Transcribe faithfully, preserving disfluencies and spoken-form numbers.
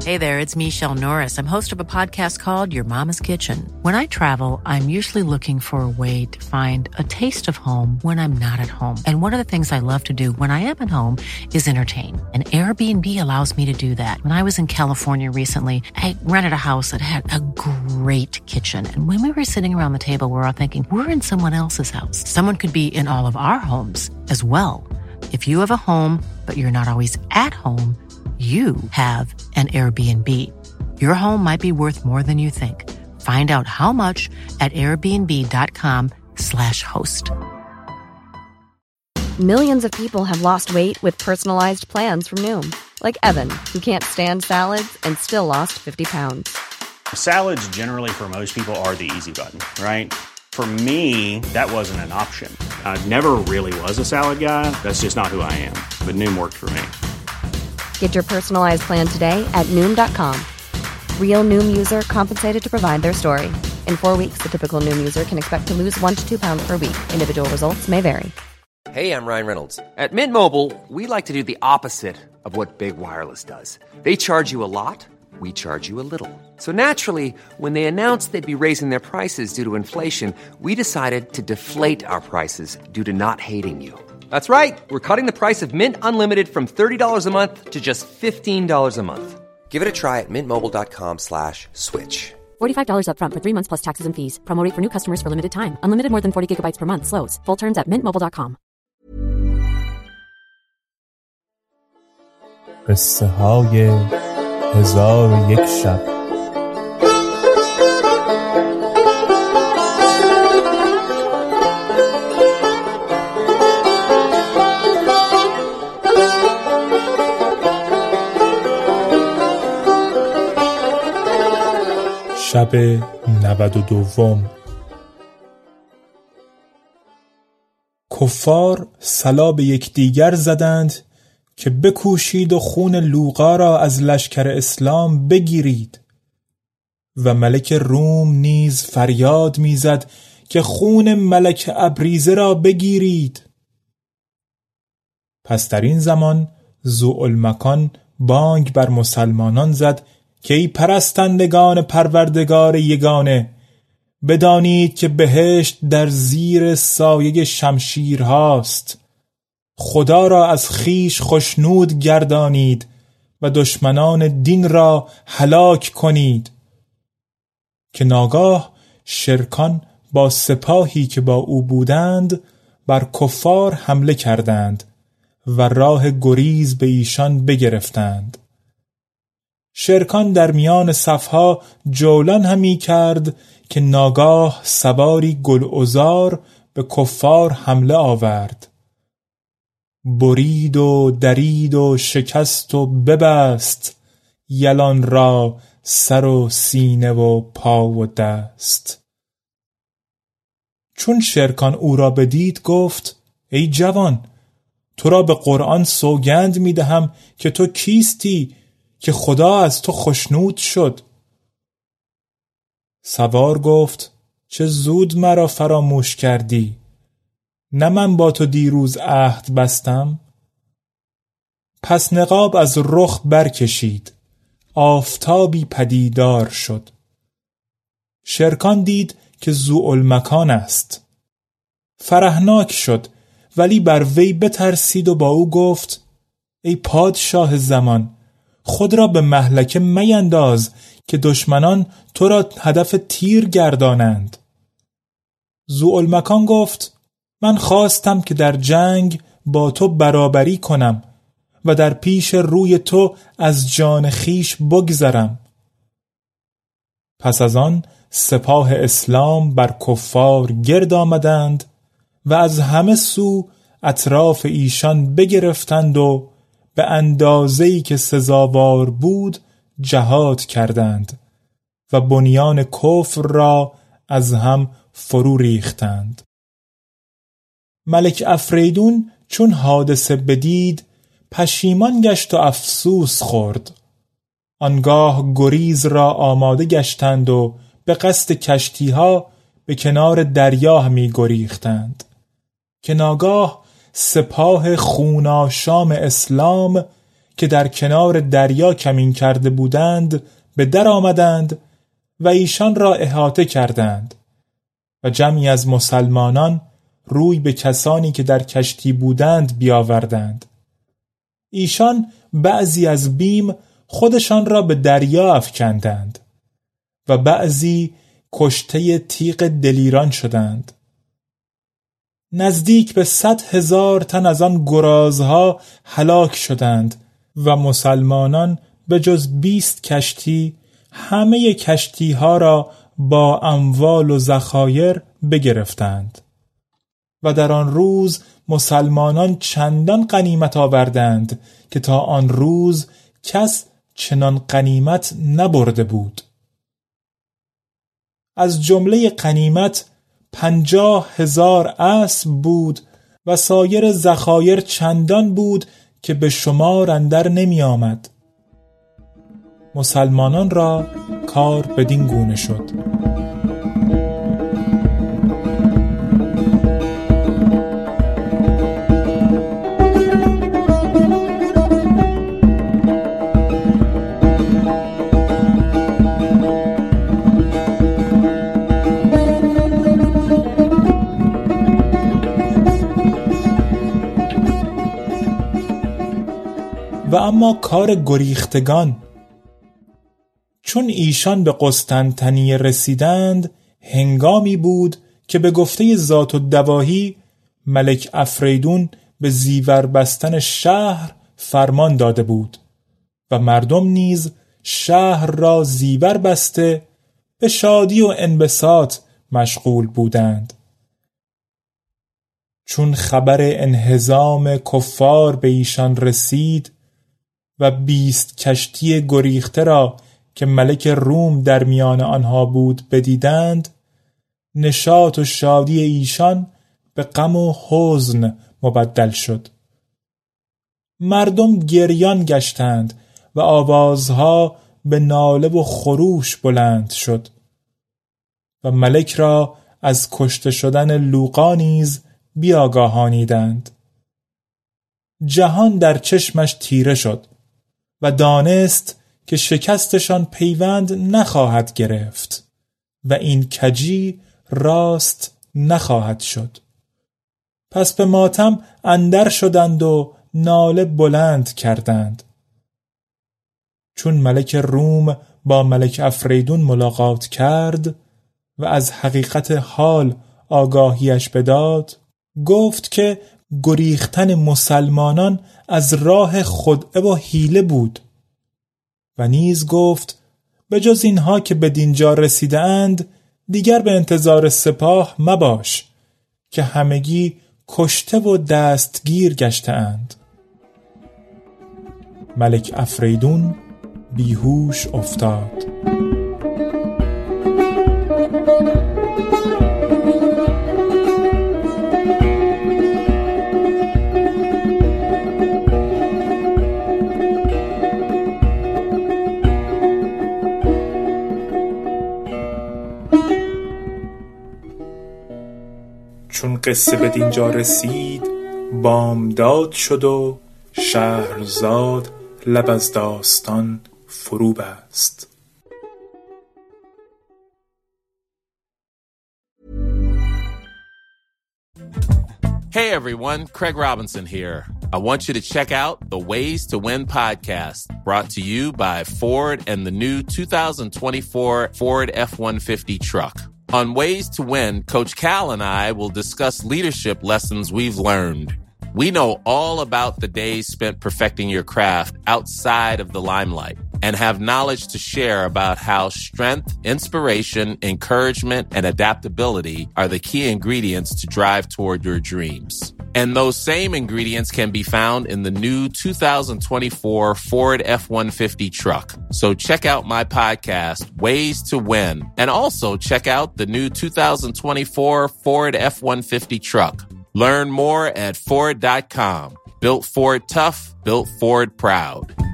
Hey there, it's Michelle Norris. I'm host of a podcast called Your Mama's Kitchen. When I travel, I'm usually looking for a way to find a taste of home when I'm not at home. And one of the things I love to do when I am at home is entertain. And Airbnb allows me to do that. When I was in California recently, I rented a house that had a great kitchen. And when we were sitting around the table, we were all thinking, we're in someone else's house. Someone could be in all of our homes as well. If you have a home, but you're not always at home, you have an Airbnb. Your home might be worth more than you think. Find out how much at airbnb.com slash host. Millions of people have lost weight with personalized plans from Noom. Like Evan, who can't stand salads and still lost fifty pounds. Salads generally for most people are the easy button, right? For me, that wasn't an option. I never really was a salad guy. That's just not who I am. But Noom worked for me. Get your personalized plan today at Noom dot com. Real Noom user compensated to provide their story. In four weeks, the typical Noom user can expect to lose one to two pounds per week. Individual results may vary. Hey, I'm Ryan Reynolds. At Mint Mobile, we like to do the opposite of what Big Wireless does. They charge you a lot, we charge you a little. So naturally, when they announced they'd be raising their prices due to inflation, we decided to deflate our prices due to not hating you. That's right. We're cutting the price of Mint Unlimited from thirty dollars a month to just fifteen dollars a month. Give it a try at mintmobile.com slash switch. forty-five dollars up front for three months plus taxes and fees. Promo rate for new customers for limited time. Unlimited more than forty gigabytes per month. Slows full terms at mint mobile dot com. قصه های هزار و یک شب. شب نود و دوم. کفار صلا به یکدیگر زدند که بکوشید و خون لوقا را از لشکر اسلام بگیرید و ملک روم نیز فریاد میزد که خون ملک ابریزه را بگیرید. پس در این زمان ذوالمکان بانگ بر مسلمانان زد که ای پرستندگان پروردگار یگانه، بدانید که بهشت در زیر سایه شمشیرهاست. خدا را از خیش خشنود گردانید و دشمنان دین را هلاک کنید. که ناگاه شرکان با سپاهی که با او بودند بر کفار حمله کردند و راه گریز به ایشان بگرفتند. شرکان در میان صفها جولان همی کرد که ناگاه سواری گلعذار به کفار حمله آورد. برید و درید و شکست و ببست یلان را سر و سینه و پا و دست. چون شرکان او را بدید گفت ای جوان، تو را به قرآن سوگند می دهم که تو کیستی که خدا از تو خشنود شد. سوار گفت چه زود مرا فراموش کردی، نه من با تو دیروز عهد بستم؟ پس نقاب از رخ برکشید، آفتابی پدیدار شد. شرکان دید که ذوالمکان است، فرحناک شد، ولی بر وی بترسید و با او گفت ای پادشاه زمان، خود را به مهلکه مینداز که دشمنان تو را هدف تیر گردانند. ذوالمکان گفت من خواستم که در جنگ با تو برابری کنم و در پیش روی تو از جان خیش بگذرم. پس از آن سپاه اسلام بر کفار گرد آمدند و از همه سو اطراف ایشان بگرفتند و به اندازه‌ای که سزاوار بود جهاد کردند و بنیان کفر را از هم فرو ریختند. ملک افریدون چون حادثه بدید پشیمان گشت و افسوس خورد. آنگاه گریز را آماده گشتند و به قصد کشتیها به کنار دریا همی گریختند که ناگاه سپاه خوناشام اسلام که در کنار دریا کمین کرده بودند به در آمدند و ایشان را احاطه کردند و جمعی از مسلمانان روی به کسانی که در کشتی بودند بیاوردند. ایشان بعضی از بیم خودشان را به دریا افکندند و بعضی کشته تیغ دلیران شدند. نزدیک به صد هزار تن از آن گرازها هلاک شدند و مسلمانان به جز بیست کشتی همه کشتی ها را با اموال و ذخایر بگرفتند و در آن روز مسلمانان چندان غنیمت آوردند که تا آن روز کس چنان غنیمت نبرده بود. از جمله غنیمت پنجاه هزار اسب بود و سایر ذخایر چندان بود که به شمار اندر نمی آمد. مسلمانان را کار بدین گونه شد. و اما کار گریختگان، چون ایشان به قسطنطنیه رسیدند هنگامی بود که به گفته ذات الدواهی ملک افریدون به زیور بستن شهر فرمان داده بود و مردم نیز شهر را زیور بسته به شادی و انبساط مشغول بودند. چون خبر انهزام کفار به ایشان رسید و بیست کشتی گریخته را که ملک روم در میان آنها بود بدیدند، نشاط و شادی ایشان به غم و حزن مبدل شد. مردم گریان گشتند و آوازها به ناله و خروش بلند شد و ملک را از کشته شدن لوقا نیز بیاگاهانیدند. جهان در چشمش تیره شد و دانست که شکستشان پیوند نخواهد گرفت و این کجی راست نخواهد شد. پس به ماتم اندر شدند و ناله بلند کردند. چون ملک روم با ملک افریدون ملاقات کرد و از حقیقت حال آگاهیش بداد، گفت که گریختن مسلمانان از راه خدعه و حیله بود و نیز گفت به جز اینها که به دینجا رسیده اند دیگر به انتظار سپاه مباش که همگی کشته و دستگیر گشته اند. ملک افریدون بیهوش افتاد. چون قصه به دینجا رسید بامداد شد و شهرزاد لب از داستان فرو بست. Hey everyone, Craig Robinson here. I want you to check out the Ways to Win podcast, brought to you by Ford and the new two thousand twenty-four Ford F one fifty truck. On Ways to Win, Coach Cal and I will discuss leadership lessons we've learned. We know all about the days spent perfecting your craft outside of the limelight and have knowledge to share about how strength, inspiration, encouragement, and adaptability are the key ingredients to drive toward your dreams. And those same ingredients can be found in the new two thousand twenty-four Ford F one fifty truck. So check out my podcast, Ways to Win, and also check out the new two thousand twenty-four Ford F one fifty truck. Learn more at Ford dot com. Built Ford tough, built Ford proud.